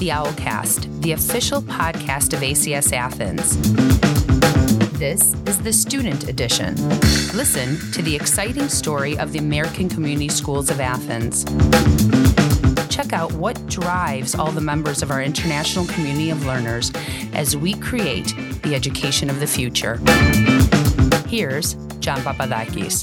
the Owlcast, the official podcast of ACS Athens. This is the student edition. Listen to the exciting story of the American Community Schools of Athens. Check out what drives all the members of our international community of learners as we create the education of the future. Here's John Papadakis.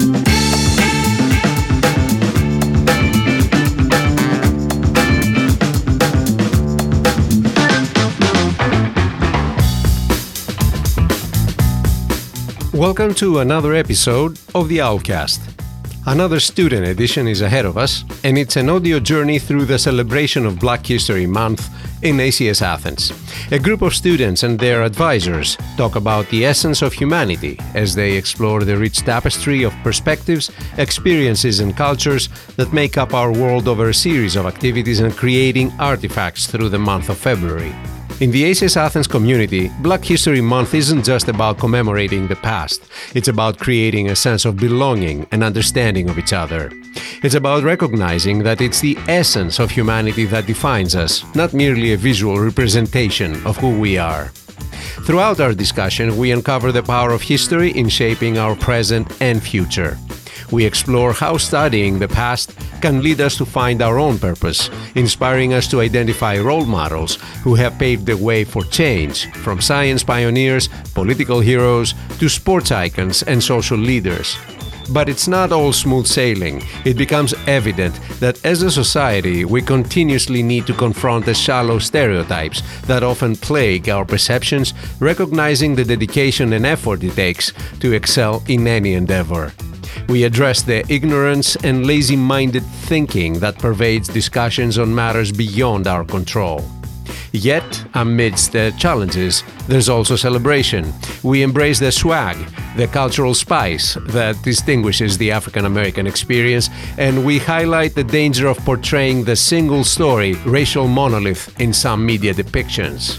Welcome to another episode of the Owlcast. Another student edition is ahead of us, and it's an audio journey through the celebration of Black History Month in ACS Athens. A group of students and their advisors talk about the essence of humanity as they explore the rich tapestry of perspectives, experiences, and cultures that make up our world over a series of activities and creating artifacts through the month of February. In the ACS Athens community, Black History Month isn't just about commemorating the past. It's about creating a sense of belonging and understanding of each other. It's about recognizing that it's the essence of humanity that defines us, not merely a visual representation of who we are. Throughout our discussion, we uncover the power of history in shaping our present and future. We explore how studying the past can lead us to find our own purpose, inspiring us to identify role models who have paved the way for change, from science pioneers, political heroes, to sports icons and social leaders. But it's not all smooth sailing. It becomes evident that as a society, we continuously need to confront the shallow stereotypes that often plague our perceptions, recognizing the dedication and effort it takes to excel in any endeavor. We address the ignorance and lazy-minded thinking that pervades discussions on matters beyond our control. Yet, amidst the challenges, there's also celebration. We embrace the swag, the cultural spice that distinguishes the African-American experience, and we highlight the danger of portraying the single-story racial monolith in some media depictions.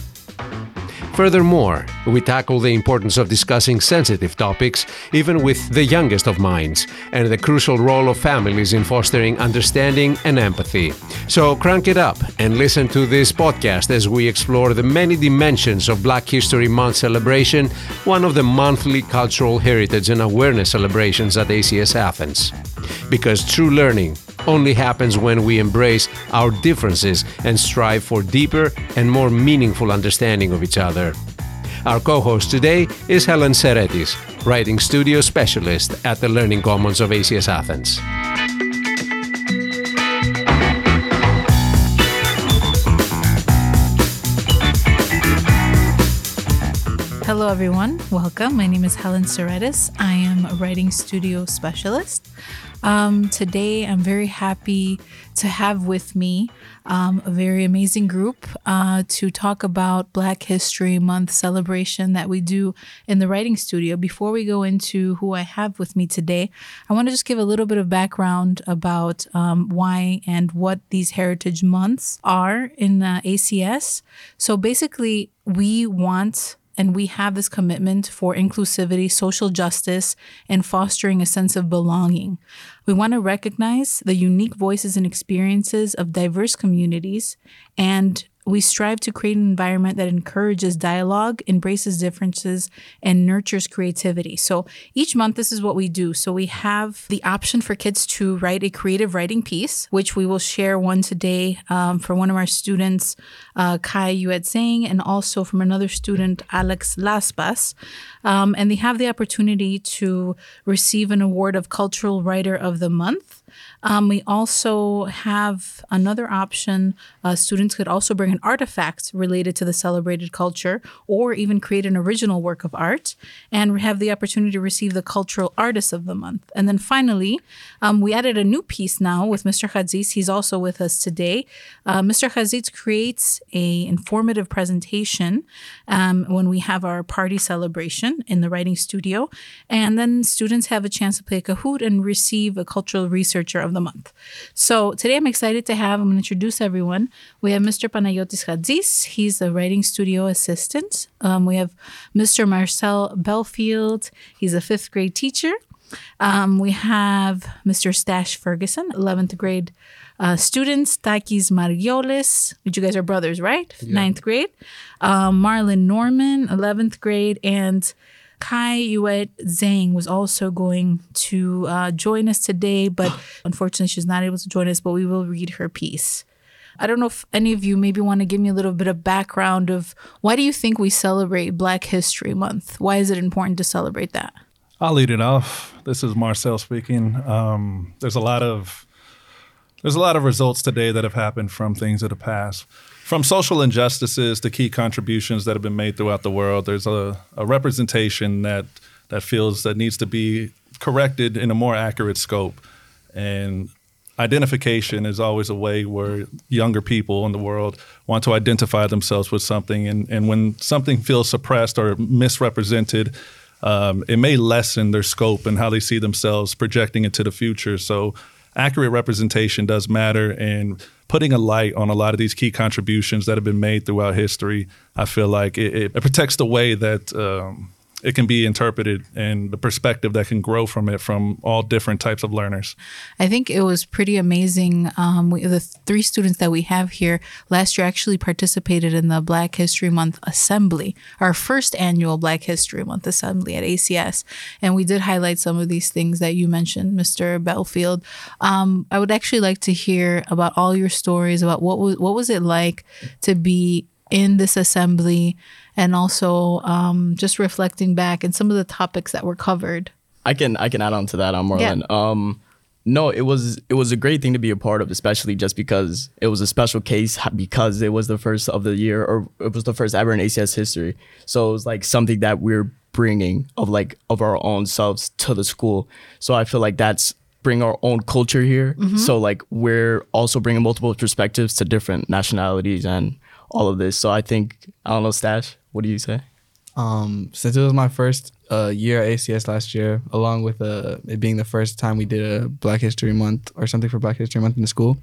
Furthermore, we tackle the importance of discussing sensitive topics, even with the youngest of minds, and the crucial role of families in fostering understanding and empathy. So crank it up and listen to this podcast as we explore the many dimensions of Black History Month celebration, one of the monthly cultural heritage and awareness celebrations at ACS Athens. Because true learning only happens when we embrace our differences and strive for deeper and more meaningful understanding of each other. Our co-host today is Helen Seretis, Writing Studio Specialist at the Learning Commons of ACS Athens. Hello everyone, welcome. My name is Helen Seretis. I am a Writing Studio Specialist. Today I'm very happy to have with me a very amazing group to talk about Black History Month celebration that we do in the Writing Studio. Before we go into who I have with me today, I want to just give a little bit of background about why and what these Heritage Months are in ACS. So basically, we want and we have this commitment for inclusivity, social justice, and fostering a sense of belonging. We want to recognize the unique voices and experiences of diverse communities, and we strive to create an environment that encourages dialogue, embraces differences, and nurtures creativity. So each month, this is what we do. So we have the option for kids to write a creative writing piece, which we will share one today for one of our students, Kai Yuetsang, and also from another student, Alex Laspas. And they have the opportunity to receive an award of Cultural Writer of the Month. We also have another option. Students could also bring an artifact related to the celebrated culture or even create an original work of art, and we have the opportunity to receive the Cultural Artist of the Month. And then finally, we added a new piece now with Mr. Khadzis. He's also with us today. Mr. Khadzis creates a informative presentation when we have our party celebration in the Writing Studio, and then students have a chance to play a Kahoot and receive a Cultural Researcher of the Month. So today I'm excited to I'm going to introduce everyone. We have Mr. Panayotis Khadzis. He's the Writing Studio Assistant. We have Mr. Marcel Belfield. He's a 5th grade teacher. We have Mr. Stash Ferguson, 11th grade Students, Takis Margioles, which you guys are brothers, right? Yeah. 9th grade. Marlon Norman, 11th grade. And Kai Yuet Zhang was also going to join us today, but unfortunately she's not able to join us, but we will read her piece. I don't know if any of you maybe want to give me a little bit of background of why do you think we celebrate Black History Month? Why is it important to celebrate that? I'll lead it off. This is Marcel speaking. There's a lot of results today that have happened from things that have passed. From social injustices to key contributions that have been made throughout the world, there's a representation that feels that needs to be corrected in a more accurate scope. And identification is always a way where younger people in the world want to identify themselves with something. And when something feels suppressed or misrepresented, it may lessen their scope and how they see themselves projecting into the future. So accurate representation does matter, and putting a light on a lot of these key contributions that have been made throughout history, I feel like it protects the way that it can be interpreted and the perspective that can grow from it from all different types of learners. I think it was pretty amazing. The 3 students that we have here last year actually participated in the Black History Month Assembly, our first annual Black History Month Assembly at ACS. And we did highlight some of these things that you mentioned, Mr. Belfield. I would actually like to hear about all your stories about what was it like to be in this assembly, and also just reflecting back and some of the topics that were covered. I can add on to that, Marlon. Yeah. No, it was a great thing to be a part of, especially just because it was a special case because it was the first of the year, or it was the first ever in ACS history. So it was like something that we're bringing of our own selves to the school. So I feel like that's bring our own culture here. Mm-hmm. So like we're also bringing multiple perspectives to different nationalities and all of this. So I think, I don't know, Stash, what do you say? Since it was my first year at ACS last year, along with it being the first time we did a Black History Month or something for Black History Month in the school,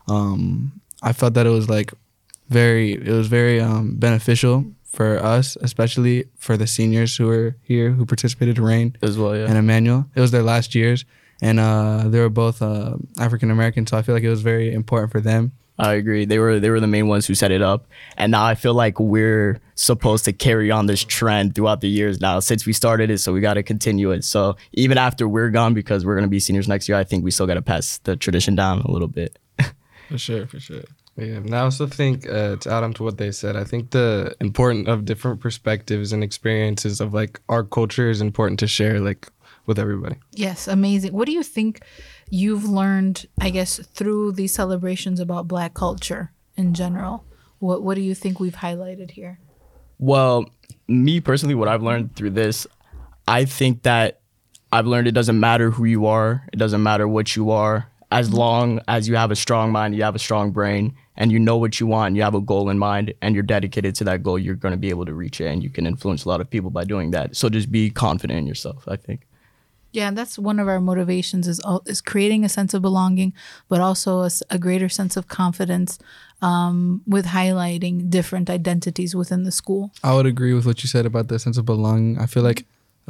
I felt that it was very beneficial for us, especially for the seniors who were here, who participated in RAIN as well, yeah. And Emmanuel. It was their last years, and they were both African American, so I feel like it was very important for them. I agree. They were the main ones who set it up. And now I feel like we're supposed to carry on this trend throughout the years now since we started it. So we got to continue it. So even after we're gone, because we're going to be seniors next year, I think we still got to pass the tradition down a little bit. For sure. Yeah. And I also think to add on to what they said, I think the importance of different perspectives and experiences of our culture is important to share with everybody. Yes. Amazing. What do you think you've learned, I guess, through these celebrations about Black culture in general? What do you think we've highlighted here? Well, me personally, what I've learned through this, I think that I've learned it doesn't matter who you are. It doesn't matter what you are. As long as you have a strong mind, you have a strong brain, and you know what you want, and you have a goal in mind, and you're dedicated to that goal, you're going to be able to reach it, and you can influence a lot of people by doing that. So just be confident in yourself, I think. Yeah, that's one of our motivations is creating a sense of belonging, but also a greater sense of confidence with highlighting different identities within the school. I would agree with what you said about the sense of belonging. I feel like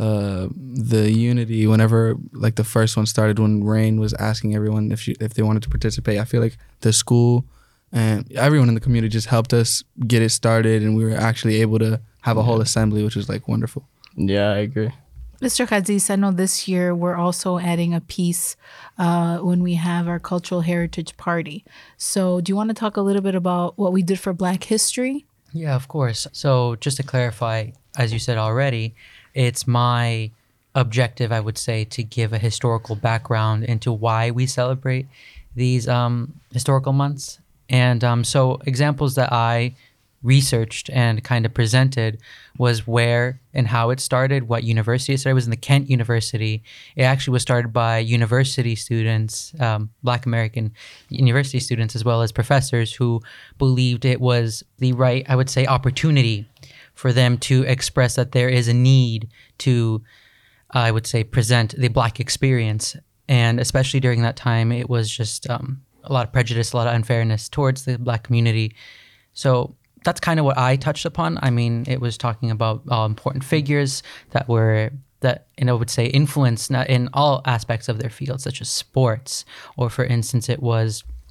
the unity, whenever the first one started, when RAIN was asking everyone if they wanted to participate, I feel like the school and everyone in the community just helped us get it started, and we were actually able to have a whole assembly, which was wonderful. Yeah, I agree. Mr. Khaziz, I know this year we're also adding a piece when we have our Cultural Heritage Party. So do you want to talk a little bit about what we did for Black History? Yeah, of course. So just to clarify, as you said already, it's my objective, I would say, to give a historical background into why we celebrate these historical months. And so examples that I researched and kind of presented was where and how it started, what university it started. It was in the Kent University. It actually was started by university students, Black American university students, as well as professors who believed it was the right, I would say, opportunity for them to express that there is a need to, I would say, present the Black experience. And especially during that time, it was just a lot of prejudice, a lot of unfairness towards the Black community. So that's kind of what I touched upon. I mean, it was talking about important figures that I would say influenced in all aspects of their field, such as sports, or for instance, it was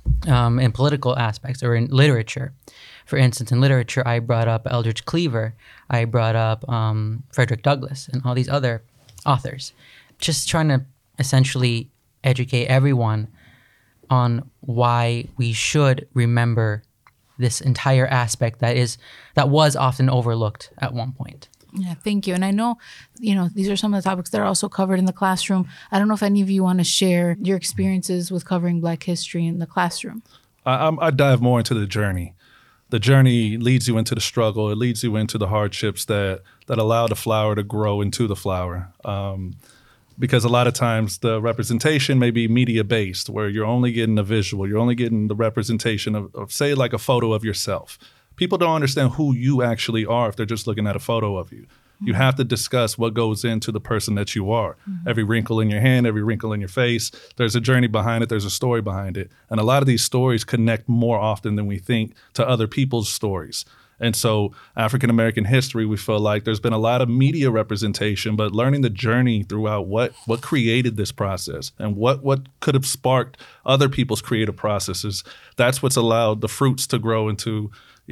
in political aspects or in literature. For instance, in literature, I brought up Eldridge Cleaver, I brought up Frederick Douglass, and all these other authors, just trying to essentially educate everyone on why we should remember this entire aspect that was often overlooked at one point. Yeah, thank you. And I know, these are some of the topics that are also covered in the classroom. I don't know if any of you want to share your experiences with covering Black history in the classroom. I dive more into the journey. The journey leads you into the struggle. It leads you into the hardships that allow the flower to grow into the flower. Because a lot of times the representation may be media-based, where you're only getting a visual. You're only getting the representation of, say, like a photo of yourself. People don't understand who you actually are if they're just looking at a photo of you. You have to discuss what goes into the person that you are. Every wrinkle in your hand, every wrinkle in your face, there's a journey behind it, there's a story behind it. And a lot of these stories connect more often than we think to other people's stories. And so African-American history, we feel like there's been a lot of media representation, but learning the journey throughout what created this process and what could have sparked other people's creative processes, that's what's allowed the fruits to grow into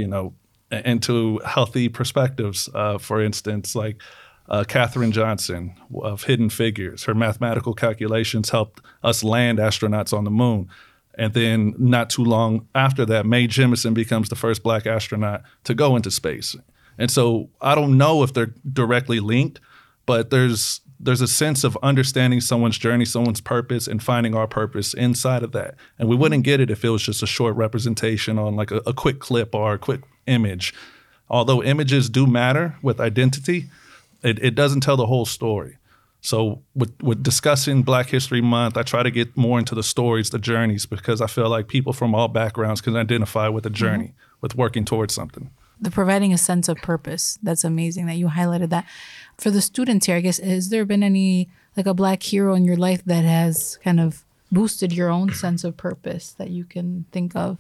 healthy perspectives. For instance, like Katherine Johnson of Hidden Figures, her mathematical calculations helped us land astronauts on the moon. And then not too long after that, Mae Jemison becomes the first Black astronaut to go into space. And so I don't know if they're directly linked, but there's a sense of understanding someone's journey, someone's purpose, and finding our purpose inside of that. And we wouldn't get it if it was just a short representation on like a quick clip or a quick image. Although images do matter with identity, it doesn't tell the whole story. So with discussing Black History Month, I try to get more into the stories, the journeys, because I feel like people from all backgrounds can identify with the journey, with working towards something. The providing a sense of purpose. That's amazing that you highlighted that. For the students here, I guess, has there been any, like a Black hero in your life that has kind of boosted your own sense of purpose that you can think of?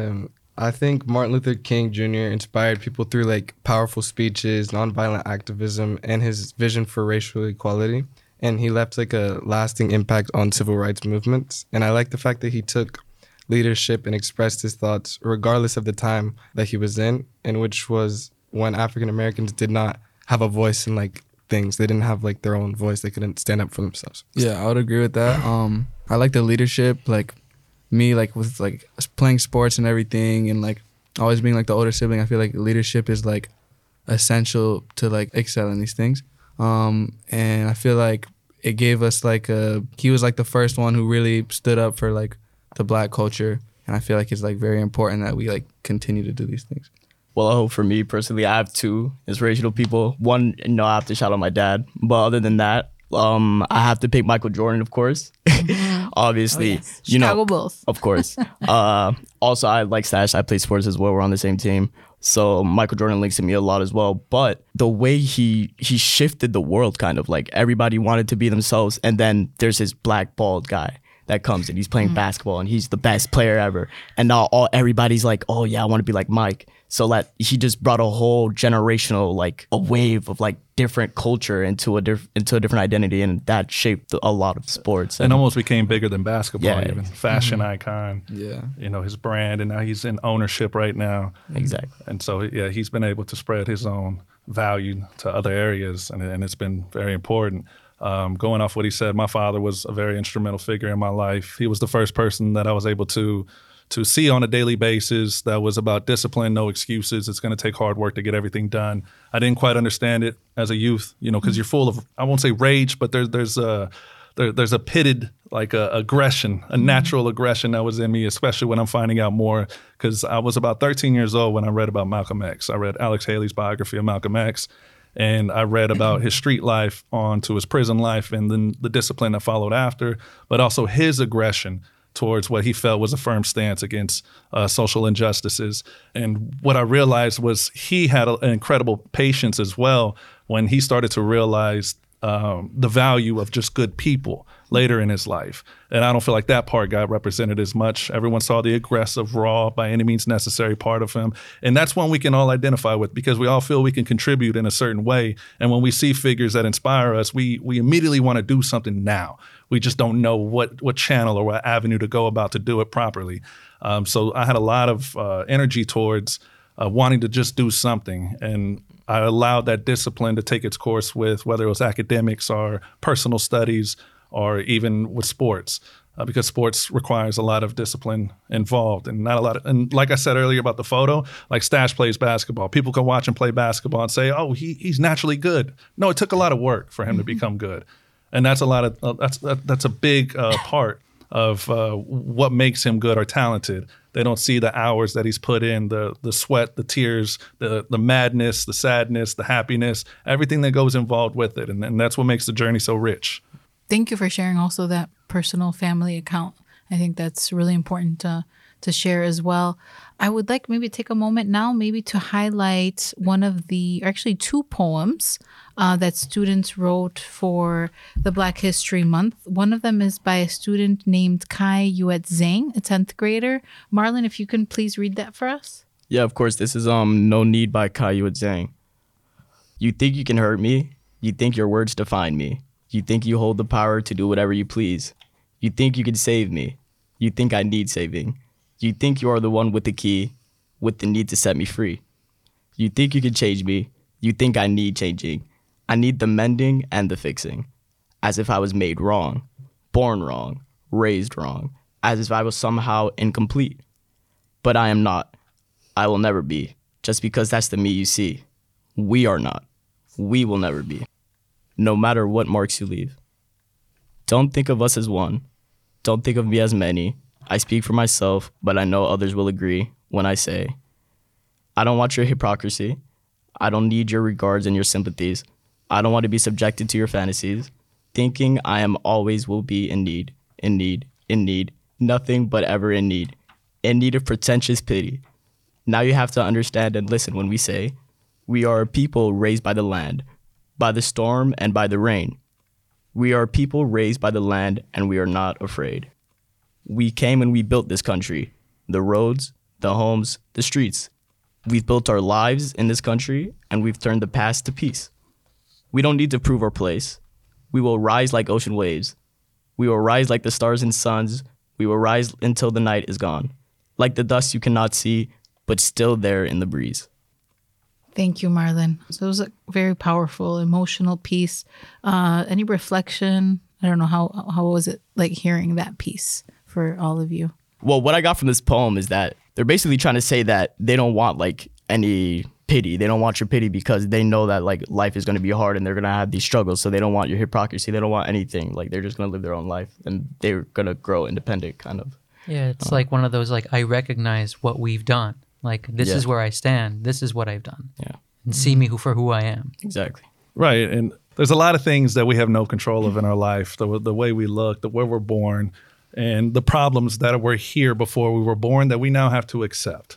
I think Martin Luther King Jr. inspired people through like powerful speeches, nonviolent activism, and his vision for racial equality. And he left like a lasting impact on civil rights movements. And I like the fact that he took leadership and expressed his thoughts regardless of the time that he was in, and which was when African Americans did not have a voice in like things. They didn't have like their own voice. They couldn't stand up for themselves. Yeah, I would agree with that. I like the leadership, like me, like with like playing sports and everything, and like always being like the older sibling. I feel like leadership is like essential to like excel in these things. And I feel like it gave us like he was like the first one who really stood up for like the Black culture. And I feel like it's like very important that we like continue to do these things. Well, I hope for me personally, I have two inspirational people. One, I have to shout out my dad. But other than that, I have to pick Michael Jordan, of course. Obviously, yes. Chicago Bulls. Of course. Also, I like Stash. I play sports as well. We're on the same team. So Michael Jordan links to me a lot as well. But the way he shifted the world, kind of like everybody wanted to be themselves. And then there's this black bald guy that comes and he's playing basketball and he's the best player ever. And now everybody's like, oh yeah, I want to be like Mike. So that he just brought a whole generational, like a wave of like different culture into a different identity, and that shaped a lot of sports. And almost became bigger than basketball, Yeah. even fashion icon. Yeah. His brand, and now he's in ownership right now. Exactly. And so yeah, he's been able to spread his own value to other areas, and it's been very important. Going off what he said, my father was a very instrumental figure in my life. He was the first person that I was able to see on a daily basis that was about discipline, no excuses. It's going to take hard work to get everything done. I didn't quite understand it as a youth, because you're full of, I won't say rage, but there's a pitted like aggression, a natural aggression that was in me, especially when I'm finding out more, because I was about 13 years old when I read about Malcolm X. I read Alex Haley's biography of Malcolm X, and I read about his street life on to his prison life and then the discipline that followed after, but also his aggression towards what he felt was a firm stance against social injustices. And what I realized was he had an incredible patience as well when he started to realize the value of just good people later in his life. And I don't feel like that part got represented as much. Everyone saw the aggressive, raw, by any means necessary part of him. And that's one we can all identify with because we all feel we can contribute in a certain way. And when we see figures that inspire us, we immediately want to do something now. We just don't know what channel or what avenue to go about to do it properly. So I had a lot of energy towards wanting to just do something. And I allowed that discipline to take its course with whether it was academics or personal studies or even with sports, because sports requires a lot of discipline involved and not a lot of, and like I said earlier about the photo, like Stash plays basketball. People can watch him play basketball and say, oh, he's naturally good. No, it took a lot of work for him to become good. And that's a lot of, that's a big part of what makes him good or talented. They don't see the hours that he's put in, the sweat, the tears, the madness, the sadness, the happiness, everything that goes involved with it. And that's what makes the journey so rich. Thank you for sharing also that personal family account. I think that's really important to share as well. I would like maybe take a moment now maybe to highlight one of the, actually two poems that students wrote for the Black History Month. One of them is by a student named Kai Yuet Zhang, a 10th grader. Marlon, if you can please read that for us. Yeah, of course. This is No Need by Kai Yuet Zhang. You think you can hurt me? You think your words define me? You think you hold the power to do whatever you please? You think you can save me? You think I need saving? You think you are the one with the key, with the need to set me free? You think you can change me? You think I need changing? I need the mending and the fixing, as if I was made wrong, born wrong, raised wrong, as if I was somehow incomplete. But I am not. I will never be, just because that's the me you see. We are not. We will never be, no matter what marks you leave. Don't think of us as one. Don't think of me as many. I speak for myself, but I know others will agree when I say, I don't want your hypocrisy. I don't need your regards and your sympathies. I don't want to be subjected to your fantasies, thinking I am always will be in need, in need, in need, nothing but ever in need of pretentious pity. Now you have to understand and listen when we say, we are a people raised by the land, by the storm and by the rain. We are a people raised by the land and we are not afraid. We came and we built this country, the roads, the homes, the streets. We've built our lives in this country and we've turned the past to peace. We don't need to prove our place. We will rise like ocean waves. We will rise like the stars and suns. We will rise until the night is gone, like the dust you cannot see, but still there in the breeze. Thank you, Marlon. So it was a very powerful, emotional piece. Any reflection? I don't know, how was it like hearing that piece for all of you? Well, what I got from this poem is that they're basically trying to say that they don't want like any pity. They don't want your pity because they know that like life is going to be hard and they're going to have these struggles. So they don't want your hypocrisy. They don't want anything. Like they're just going to live their own life and they're going to grow independent kind of. Yeah, it's like one of those like, I recognize what we've done. Like this is where I stand. This is what I've done. Yeah. And see me for who I am. Exactly. Right. And there's a lot of things that we have no control of in our life, the way we look, where we're born, and the problems that were here before we were born that we now have to accept.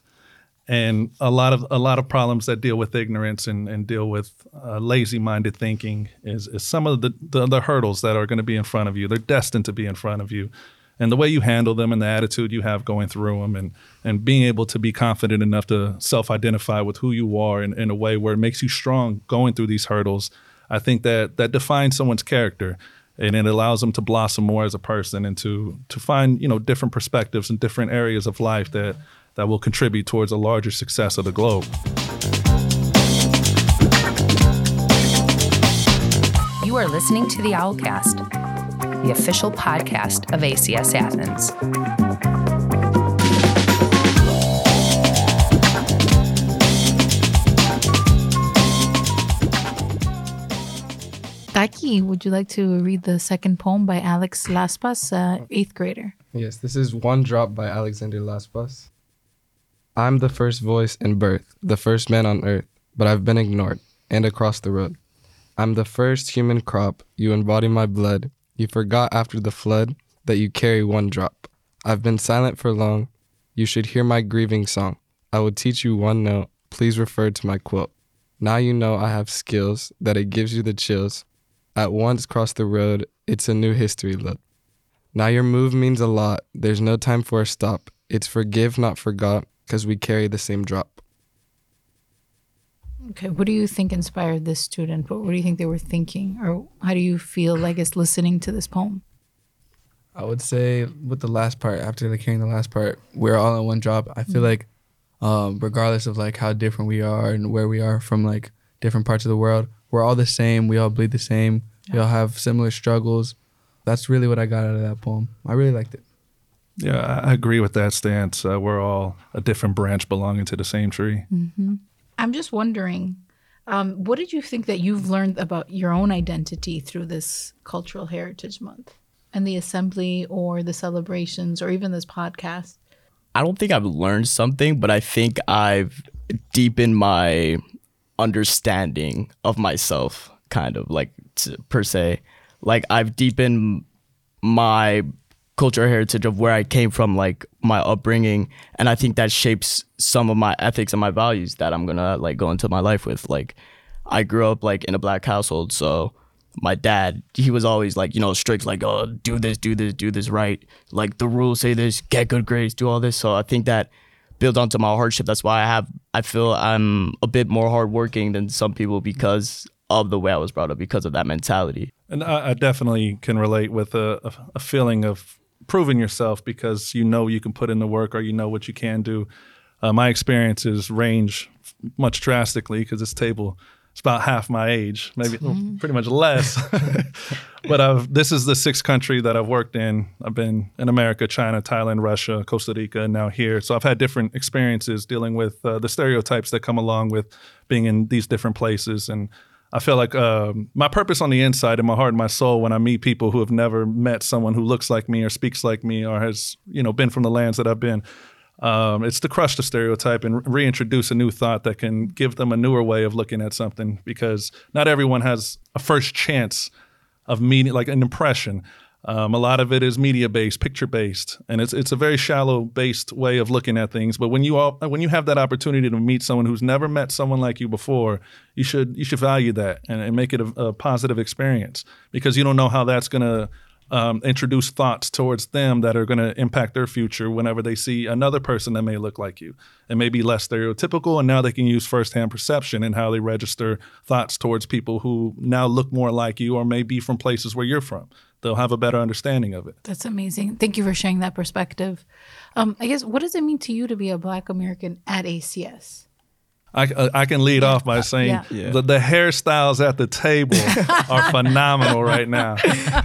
And a lot of problems that deal with ignorance and deal with lazy-minded thinking is some of the hurdles that are going to be in front of you. They're destined to be in front of you. And the way you handle them and the attitude you have going through them and being able to be confident enough to self-identify with who you are in a way where it makes you strong going through these hurdles, I think that defines someone's character. And it allows them to blossom more as a person and to find, different perspectives and different areas of life that will contribute towards a larger success of the globe. You are listening to the Owlcast, the official podcast of ACS Athens. Taki, would you like to read the second poem by Alex Laspas, 8th grader? Yes, this is One Drop by Alexander Laspas. I'm the first voice in birth, the first man on earth, but I've been ignored, and across the road. I'm the first human crop, you embody my blood. You forgot after the flood that you carry one drop. I've been silent for long, you should hear my grieving song. I will teach you one note, please refer to my quote. Now you know I have skills, that it gives you the chills. At once cross the road, it's a new history look. Now your move means a lot. There's no time for a stop. It's forgive, not forgot, because we carry the same drop. Okay, what do you think inspired this student? What do you think they were thinking? Or how do you feel like it's listening to this poem? I would say with the last part, after like hearing the last part, we're all in one drop. I feel like regardless of like how different we are and where we are from like different parts of the world, we're all the same. We all bleed the same. We all have similar struggles. That's really what I got out of that poem. I really liked it. Yeah, I agree with that stance. We're all a different branch belonging to the same tree. Mm-hmm. I'm just wondering, what did you think that you've learned about your own identity through this Cultural Heritage Month and the assembly or the celebrations or even this podcast? I don't think I've learned something, but I think I've deepened my understanding of myself, kind of like per se. Like I've deepened my cultural heritage of where I came from, like my upbringing, and I think that shapes some of my ethics and my values that I'm gonna like go into my life with. Like I grew up like in a Black household, so my dad, he was always like, you know, strict, like, oh, do this right, like the rules say this, get good grades, do all this. So I think that builds onto my hardship. That's why I feel I'm a bit more hardworking than some people because of the way I was brought up, because of that mentality. And I definitely can relate with a feeling of proving yourself because you know you can put in the work or you know what you can do. My experiences range much drastically because this table is about half my age, maybe pretty much less. But this is the sixth country that I've worked in. I've been in America, China, Thailand, Russia, Costa Rica, and now here. So I've had different experiences dealing with the stereotypes that come along with being in these different places. And I feel like my purpose on the inside, in my heart and my soul, when I meet people who have never met someone who looks like me or speaks like me or has, you know, been from the lands that I've been, it's to crush the stereotype and reintroduce a new thought that can give them a newer way of looking at something, because not everyone has a first chance of meeting, like an impression. A lot of it is media-based, picture-based, and it's a very shallow-based way of looking at things. But when you have that opportunity to meet someone who's never met someone like you before, you should value that and make it a positive experience, because you don't know how that's going to introduce thoughts towards them that are going to impact their future whenever they see another person that may look like you and may be less stereotypical, and now they can use firsthand perception in how they register thoughts towards people who now look more like you or may be from places where you're from. They'll have a better understanding of it. That's amazing. Thank you for sharing that perspective. I guess, what does it mean to you to be a Black American at ACS? I can lead off by saying the hairstyles at the table are phenomenal right now.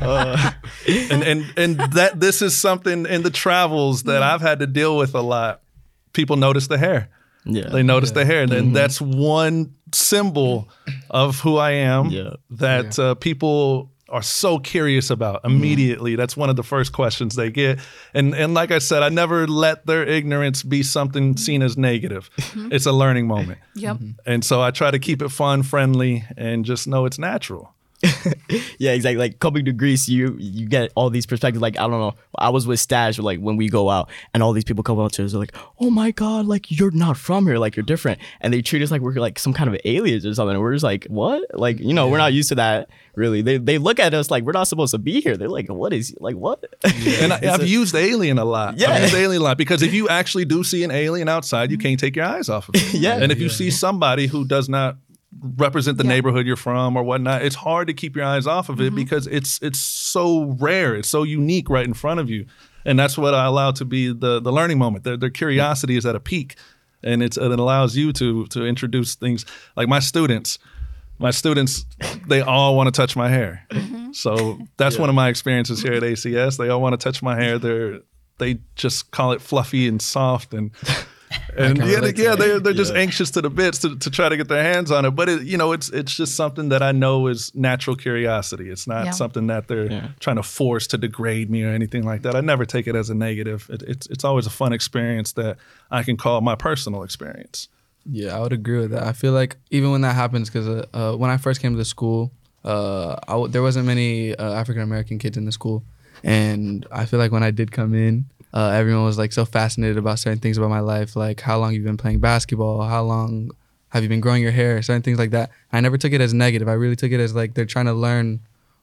And that this is something in the travels that I've had to deal with a lot. People notice the hair. Yeah. They notice the hair. And that's one symbol of who I am that people are so curious about immediately. That's one of the first questions they get. And like I said, I never let their ignorance be something seen as negative. It's a learning moment. Yep. And so I try to keep it fun, friendly, and just know it's natural. Yeah, exactly. Like coming to Greece, you get all these perspectives. Like, I don't know, I was with Stash, like when we go out and all these people come up to us, they're like, oh my God, like you're not from here, like you're different. And they treat us like we're like some kind of aliens or something. And we're just like, what? Like, you know, we're not used to that really. They look at us like we're not supposed to be here. They're like, what is, like what? And I've used alien a lot. I've used alien a lot because if you actually do see an alien outside, you can't take your eyes off of it. And if you see somebody who does not represent the neighborhood you're from or whatnot, it's hard to keep your eyes off of it because it's so rare, it's so unique right in front of you. And that's what I allow to be the learning moment. Their curiosity is at a peak, and it allows you to introduce things. Like my students, they all want to touch my hair. So that's one of my experiences here at ACS. They all want to touch my hair. They just call it fluffy and soft, and they're just anxious to the bits to try to get their hands on it. But it's just something that I know is natural curiosity. It's not something that they're trying to force to degrade me or anything like that. I never take it as a negative. It's always a fun experience that I can call my personal experience. Yeah, I would agree with that. I feel like even when that happens, because when I first came to the school, there wasn't many African American kids in the school, and I feel like when I did come in, everyone was like so fascinated about certain things about my life, like how long you've been playing basketball, how long have you been growing your hair, certain things like that. I never took it as negative. I really took it as like they're trying to learn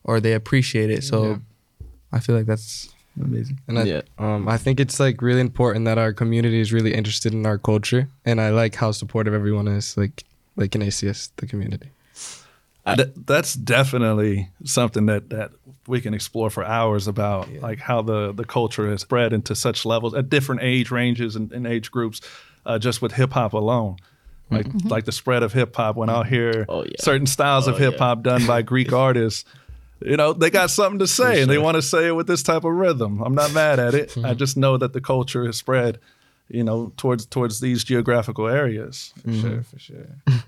or they appreciate it. So I feel like that's amazing. And I think it's like really important that our community is really interested in our culture, and I like how supportive everyone is, like in ACS, the community. That's definitely something that we can explore for hours about, like how the culture has spread into such levels at different age ranges and age groups, just with hip hop alone. Like the spread of hip hop. When I'll hear certain styles of hip hop done by Greek artists, you know, they got something to say and they want to say it with this type of rhythm. I'm not mad at it. I just know that the culture has spread, you know, towards these geographical areas. For sure.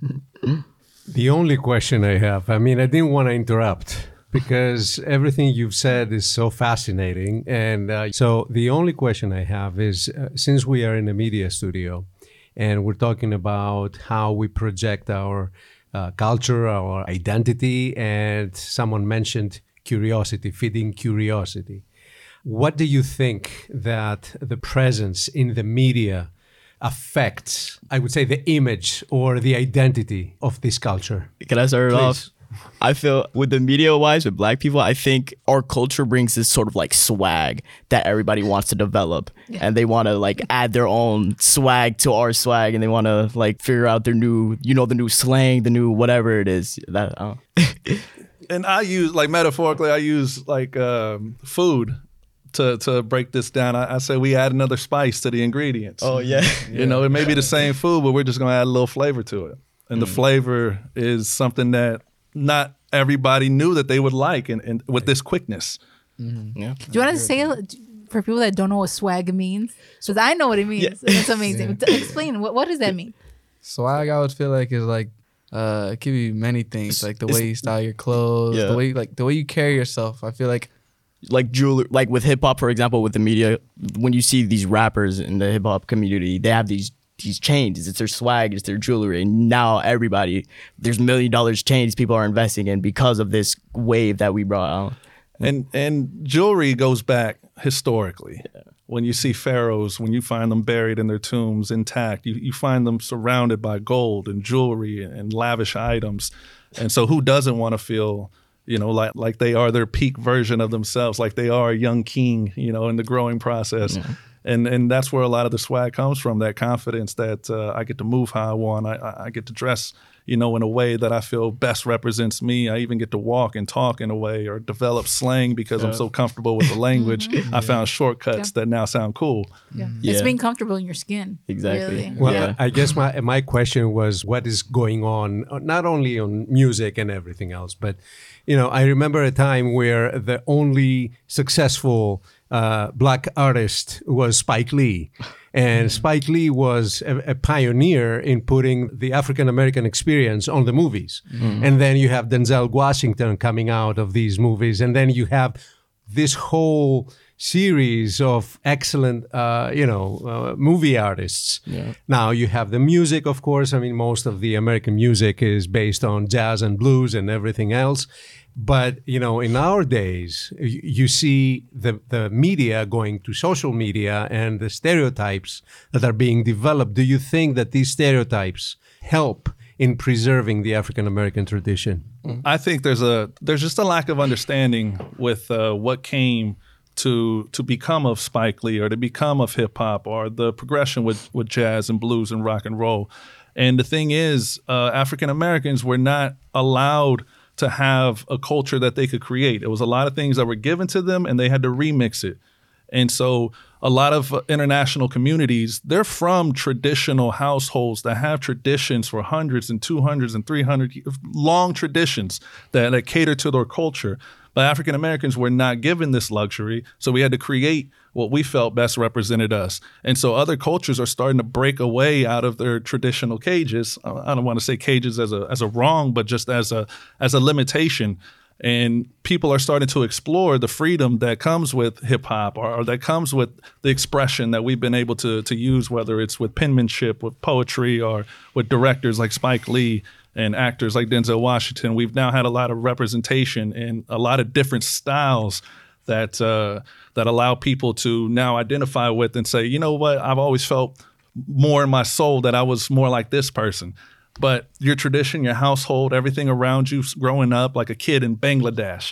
The only question I have, I mean, I didn't want to interrupt because everything you've said is so fascinating. And so the only question I have is, since we are in a media studio and we're talking about how we project our culture, our identity, and someone mentioned curiosity, feeding curiosity. What do you think that the presence in the media affects, I would say, the image or the identity of this culture? Can I start it Please. off? I feel with the media wise, with Black people, I think our culture brings this sort of like swag that everybody wants to develop. And they want to like add their own swag to our swag, and they want to like figure out their new, you know, the new slang, the new whatever it is. That And I use, like, metaphorically, I use like food to break this down. I say we add another spice to the ingredients. Oh yeah. You know, it may be the same food, but we're just gonna add a little flavor to it. And the flavor is something that not everybody knew that they would like, and with this quickness. Do you want to say, for people that don't know what swag means? Because I know what it means. It's amazing. Explain, what does that mean? Swag, I would feel like, is like it could be many things, like the way you style your clothes, the way you carry yourself. I feel like jewelry, like with hip hop, for example, with the media, when you see these rappers in the hip hop community, they have these chains. It's their swag, it's their jewelry, and now everybody, there's $1 million chains people are investing in because of this wave that we brought out. And jewelry goes back historically. When you see pharaohs, when you find them buried in their tombs intact, you find them surrounded by gold and jewelry and lavish items. And so who doesn't want to feel, you know, like they are their peak version of themselves, like they are a young king, you know, in the growing process. And that's where a lot of the swag comes from, that confidence that I get to move how I want. I get to dress, you know, in a way that I feel best represents me. I even get to walk and talk in a way, or develop slang because I'm so comfortable with the language. I found shortcuts that now sound cool. It's being comfortable in your skin. Exactly. Really. Well, I guess my question was, what is going on, not only on music and everything else, but, you know, I remember a time where the only successful Black artist was Spike Lee. And Spike Lee was a pioneer in putting the African-American experience on the movies. And then you have Denzel Washington coming out of these movies. And then you have this whole series of excellent, movie artists. Now you have the music, of course. I mean, most of the American music is based on jazz and blues and everything else. But, you know, in our days, you see the media going to social media and the stereotypes that are being developed. Do you think that these stereotypes help in preserving the African-American tradition? I think there's just a lack of understanding with what came to become of Spike Lee, or to become of hip hop, or the progression with jazz and blues and rock and roll. And the thing is, African Americans were not allowed to have a culture that they could create. It was a lot of things that were given to them, and they had to remix it. And so a lot of international communities, they're from traditional households that have traditions for hundreds and 200s and 300 long traditions that cater to their culture. But African Americans were not given this luxury, so we had to create what we felt best represented us. And so other cultures are starting to break away out of their traditional cages. I don't want to say cages as a wrong, but just as a limitation. And people are starting to explore the freedom that comes with hip hop, or that comes with the expression that we've been able to use, whether it's with penmanship, with poetry, or with directors like Spike Lee and actors like Denzel Washington. We've now had a lot of representation and a lot of different styles that allow people to now identify with and say, you know what, I've always felt more in my soul that I was more like this person. But your tradition, your household, everything around you growing up, like a kid in Bangladesh,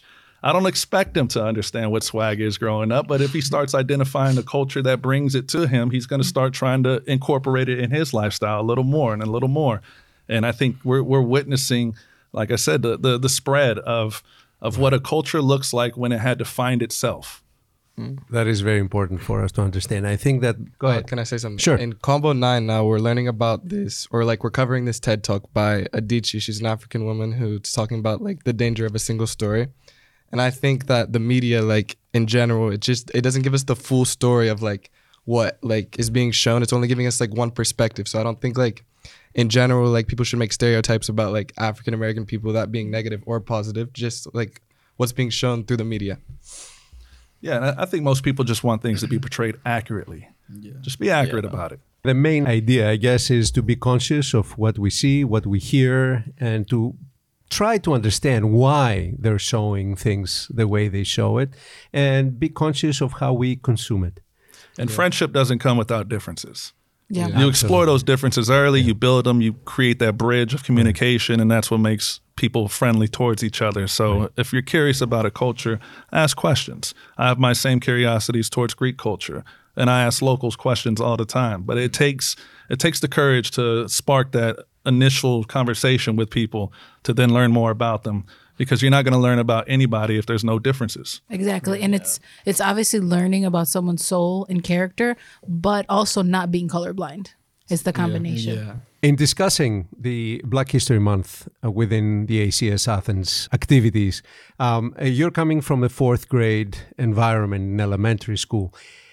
I don't expect him to understand what swag is growing up, but if he starts identifying the culture that brings it to him, he's going to start trying to incorporate it in his lifestyle a little more and a little more. And I think we're witnessing, like I said, the spread of what a culture looks like when it had to find itself. That is very important for us to understand. I think that, go ahead. Can I say something? Sure. In Combo 9 now, we're learning about this, or like we're covering this TED Talk by Adichie. She's an African woman who's talking about like the danger of a single story. And I think that the media, like in general, it doesn't give us the full story of like what like is being shown. It's only giving us like one perspective. So I don't think like in general, like people should make stereotypes about like African American people, that being negative or positive, just like what's being shown through the media. Yeah, and I think most people just want things to be portrayed accurately. Yeah. Just be accurate about it. The main idea, I guess, is to be conscious of what we see, what we hear, and to try to understand why they're showing things the way they show it, and be conscious of how we consume it. And friendship doesn't come without differences. Yeah. You explore those differences early, you build them, you create that bridge of communication, and that's what makes people friendly towards each other. So if you're curious about a culture, ask questions. I have my same curiosities towards Greek culture, and I ask locals questions all the time. But it takes the courage to spark that initial conversation with people to then learn more about them, because you're not going to learn about anybody if there's no differences. Exactly. And it's obviously learning about someone's soul and character, but also not being colorblind. It's the combination. Yeah. In discussing the Black History Month within the ACS Athens activities, you're coming from a fourth grade environment in elementary school.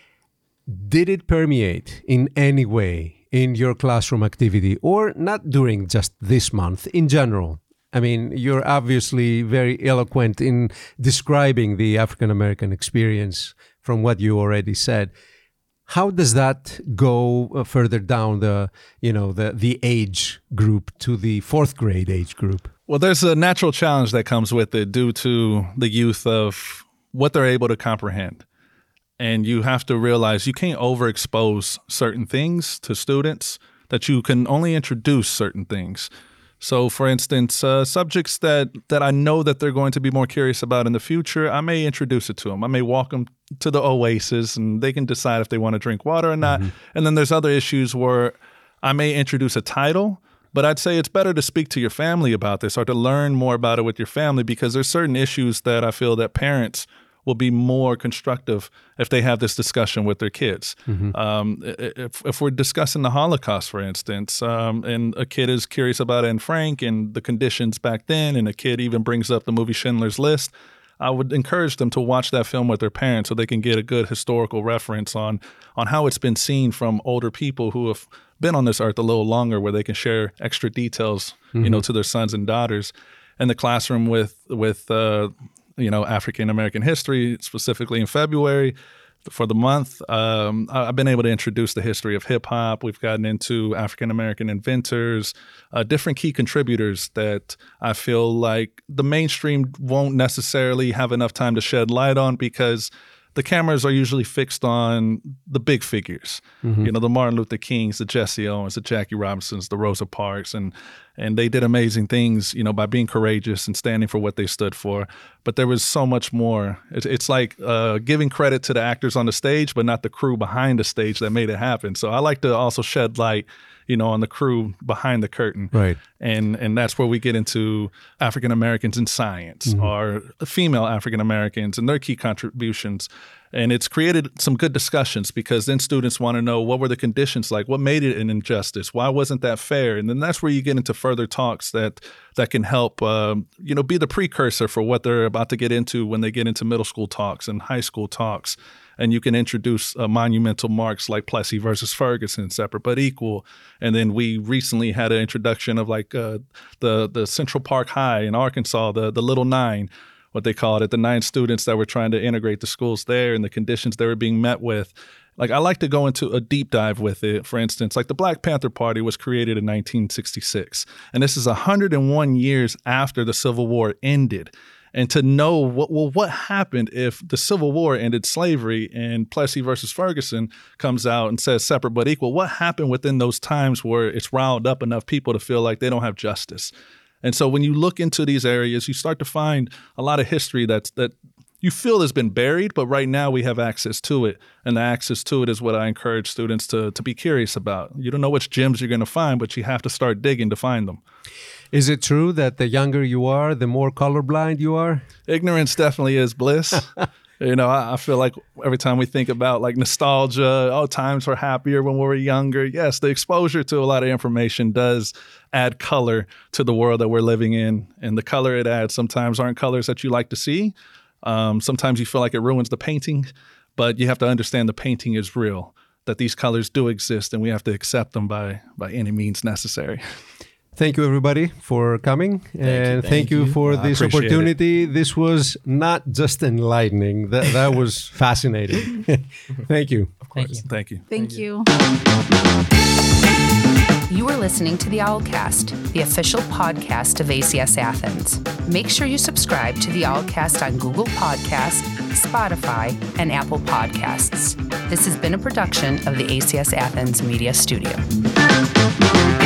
Did it permeate in any way in your classroom activity, or not during just this month, in general? I mean, you're obviously very eloquent in describing the African American experience from what you already said. How does that go further down the age group to the fourth grade age group? Well, there's a natural challenge that comes with it due to the youth of what they're able to comprehend. And you have to realize you can't overexpose certain things to students, that you can only introduce certain things. So, for instance, subjects that I know that they're going to be more curious about in the future, I may introduce it to them. I may walk them to the oasis, and they can decide if they want to drink water or not. Mm-hmm. And then there's other issues where I may introduce a title, but I'd say it's better to speak to your family about this, or to learn more about it with your family, because there's certain issues that I feel that parents will be more constructive if they have this discussion with their kids. Mm-hmm. If we're discussing the Holocaust, for instance, and a kid is curious about Anne Frank and the conditions back then, and a kid even brings up the movie Schindler's List, I would encourage them to watch that film with their parents so they can get a good historical reference on how it's been seen from older people who have been on this earth a little longer, where they can share extra details, mm-hmm. To their sons and daughters. In the classroom with African American history, specifically in February for the month, I've been able to introduce the history of hip hop. We've gotten into African American inventors, different key contributors that I feel like the mainstream won't necessarily have enough time to shed light on, because the cameras are usually fixed on the big figures, mm-hmm. The Martin Luther Kings, the Jesse Owens, the Jackie Robinsons, the Rosa Parks, and they did amazing things, by being courageous and standing for what they stood for. But there was so much more. It's like giving credit to the actors on the stage, but not the crew behind the stage that made it happen. So I like to also shed light, on the crew behind the curtain. Right. And that's where we get into African Americans in science, mm-hmm. or female African Americans and their key contributions. And it's created some good discussions, because then students want to know, what were the conditions like? What made it an injustice? Why wasn't that fair? And then that's where you get into further talks that can help, be the precursor for what they're about to get into when they get into middle school talks and high school talks. And you can introduce monumental marks like Plessy versus Ferguson, separate but equal. And then we recently had an introduction of the Central Park High in Arkansas, the Little Nine, what they called it, the 9 students that were trying to integrate the schools there and the conditions they were being met with. I like to go into a deep dive with it. For instance, the Black Panther Party was created in 1966, and this is 101 years after the Civil War ended. And to know what happened if the Civil War ended slavery and Plessy versus Ferguson comes out and says separate but equal, what happened within those times where it's riled up enough people to feel like they don't have justice? And so when you look into these areas, you start to find a lot of history that you feel has been buried, but right now we have access to it. And the access to it is what I encourage students to be curious about. You don't know which gems you're going to find, but you have to start digging to find them. Is it true that the younger you are, the more colorblind you are? Ignorance definitely is bliss. I feel like every time we think about like nostalgia, times were happier when we were younger. Yes, the exposure to a lot of information does add color to the world that we're living in. And the color it adds sometimes aren't colors that you like to see. Sometimes you feel like it ruins the painting, but you have to understand the painting is real, that these colors do exist, and we have to accept them by any means necessary. Thank you, everybody, for coming. Thank you for this opportunity. This was not just enlightening. That was fascinating. Thank you. Of course. Thank you. Thank you. You are listening to the Owlcast, the official podcast of ACS Athens. Make sure you subscribe to the Owlcast on Google Podcasts, Spotify, and Apple Podcasts. This has been a production of the ACS Athens Media Studio.